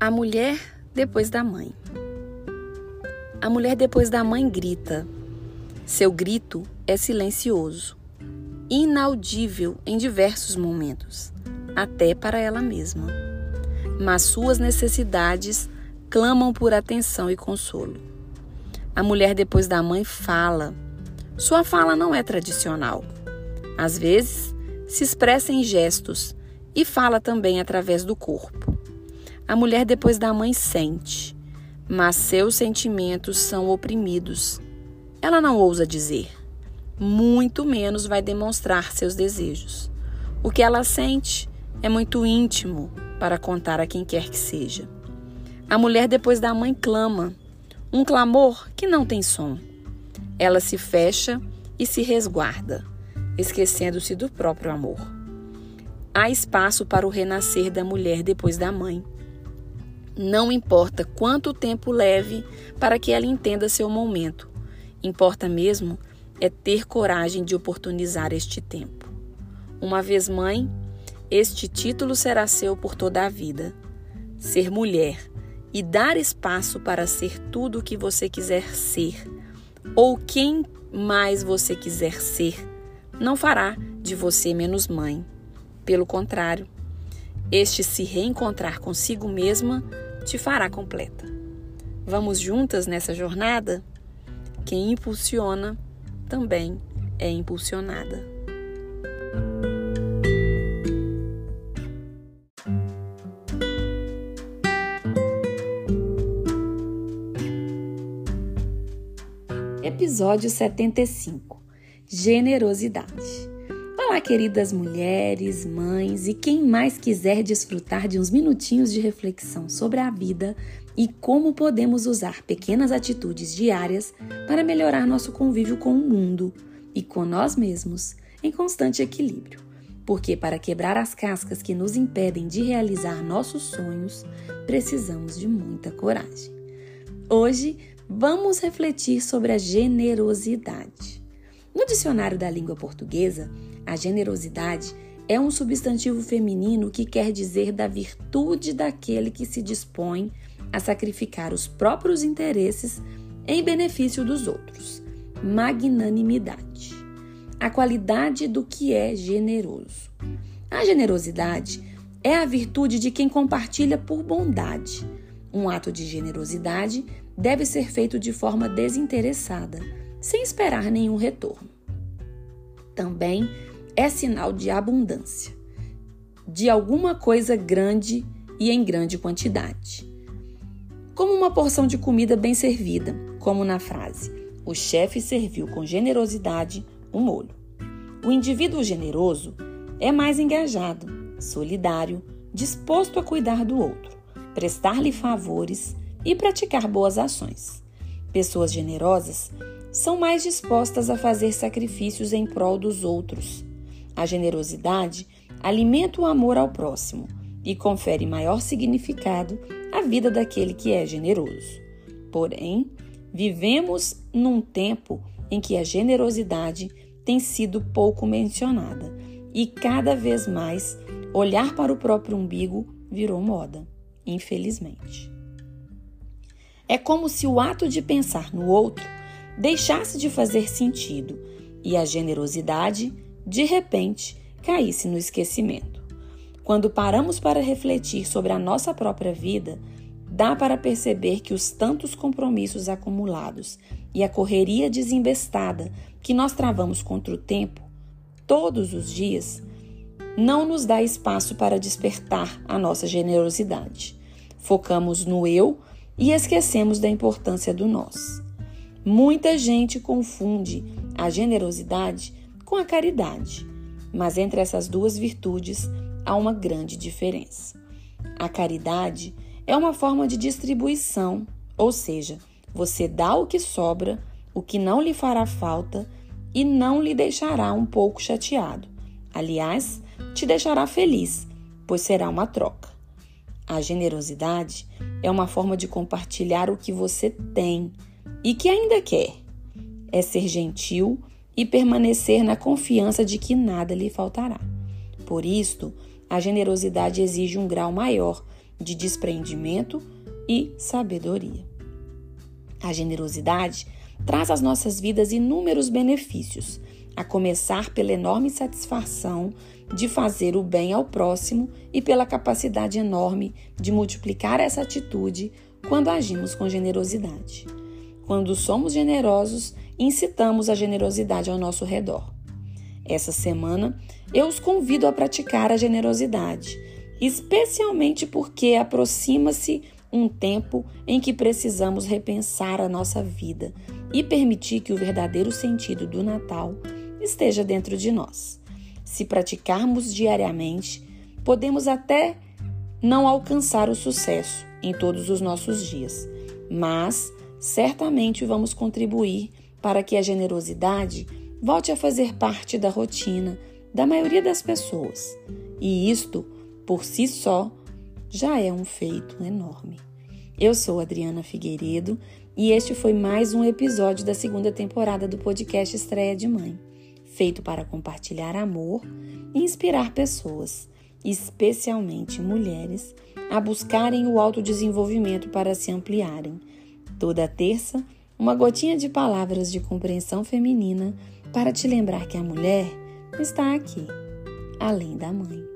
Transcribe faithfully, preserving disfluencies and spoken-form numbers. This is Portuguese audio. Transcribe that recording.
A mulher depois da mãe. A mulher depois da mãe grita. Seu grito é silencioso, inaudível em diversos momentos, até para ela mesma. Mas suas necessidades clamam por atenção e consolo. A mulher depois da mãe fala. Sua fala não é tradicional. Às vezes, se expressa em gestos e fala também através do corpo. A mulher depois da mãe sente, mas seus sentimentos são oprimidos. Ela não ousa dizer, muito menos vai demonstrar seus desejos. O que ela sente é muito íntimo para contar a quem quer que seja. A mulher depois da mãe clama, um clamor que não tem som. Ela se fecha e se resguarda, esquecendo-se do próprio amor. Há espaço para o renascer da mulher depois da mãe. Não importa quanto tempo leve para que ela entenda seu momento. Importa mesmo é ter coragem de oportunizar este tempo. Uma vez mãe, este título será seu por toda a vida. Ser mulher e dar espaço para ser tudo o que você quiser ser, ou quem mais você quiser ser, não fará de você menos mãe. Pelo contrário, este se reencontrar consigo mesma te fará completa. Vamos juntas nessa jornada? Quem impulsiona também é impulsionada. Episódio setenta e cinco. Generosidade. Olá, queridas mulheres, mães e quem mais quiser desfrutar de uns minutinhos de reflexão sobre a vida e como podemos usar pequenas atitudes diárias para melhorar nosso convívio com o mundo e com nós mesmos em constante equilíbrio. Porque para quebrar as cascas que nos impedem de realizar nossos sonhos, precisamos de muita coragem. Hoje, vamos refletir sobre a generosidade. No dicionário da língua portuguesa, a generosidade é um substantivo feminino que quer dizer da virtude daquele que se dispõe a sacrificar os próprios interesses em benefício dos outros. Magnanimidade. A qualidade do que é generoso. A generosidade é a virtude de quem compartilha por bondade. Um ato de generosidade deve ser feito de forma desinteressada, sem esperar nenhum retorno. Também é sinal de abundância, de alguma coisa grande e em grande quantidade. Como uma porção de comida bem servida, como na frase, o chefe serviu com generosidade o molho. O indivíduo generoso é mais engajado, solidário, disposto a cuidar do outro, prestar-lhe favores e praticar boas ações. Pessoas generosas são mais dispostas a fazer sacrifícios em prol dos outros. A generosidade alimenta o amor ao próximo e confere maior significado à vida daquele que é generoso. Porém, vivemos num tempo em que a generosidade tem sido pouco mencionada e cada vez mais olhar para o próprio umbigo virou moda, infelizmente. É como se o ato de pensar no outro deixasse de fazer sentido e a generosidade, de repente, caísse no esquecimento. Quando paramos para refletir sobre a nossa própria vida, dá para perceber que os tantos compromissos acumulados e a correria desembestada que nós travamos contra o tempo, todos os dias, não nos dá espaço para despertar a nossa generosidade. Focamos no eu e esquecemos da importância do nós. Muita gente confunde a generosidade com a caridade, mas entre essas duas virtudes há uma grande diferença. A caridade é uma forma de distribuição, ou seja, você dá o que sobra, o que não lhe fará falta e não lhe deixará um pouco chateado. Aliás, te deixará feliz, pois será uma troca. A generosidade é uma forma de compartilhar o que você tem e que ainda quer. É ser gentil e permanecer na confiança de que nada lhe faltará. Por isto, a generosidade exige um grau maior de desprendimento e sabedoria. A generosidade traz às nossas vidas inúmeros benefícios, a começar pela enorme satisfação de fazer o bem ao próximo e pela capacidade enorme de multiplicar essa atitude quando agimos com generosidade. Quando somos generosos, incitamos a generosidade ao nosso redor. Essa semana, eu os convido a praticar a generosidade, especialmente porque aproxima-se um tempo em que precisamos repensar a nossa vida e permitir que o verdadeiro sentido do Natal esteja dentro de nós. Se praticarmos diariamente, podemos até não alcançar o sucesso em todos os nossos dias, mas certamente vamos contribuir para que a generosidade volte a fazer parte da rotina da maioria das pessoas. E isto, por si só, já é um feito enorme. Eu sou Adriana Figueiredo e este foi mais um episódio da segunda temporada do podcast Estreia de Mãe, feito para compartilhar amor e inspirar pessoas, especialmente mulheres, a buscarem o autodesenvolvimento para se ampliarem. Toda terça, uma gotinha de palavras de compreensão feminina para te lembrar que a mulher está aqui, além da mãe.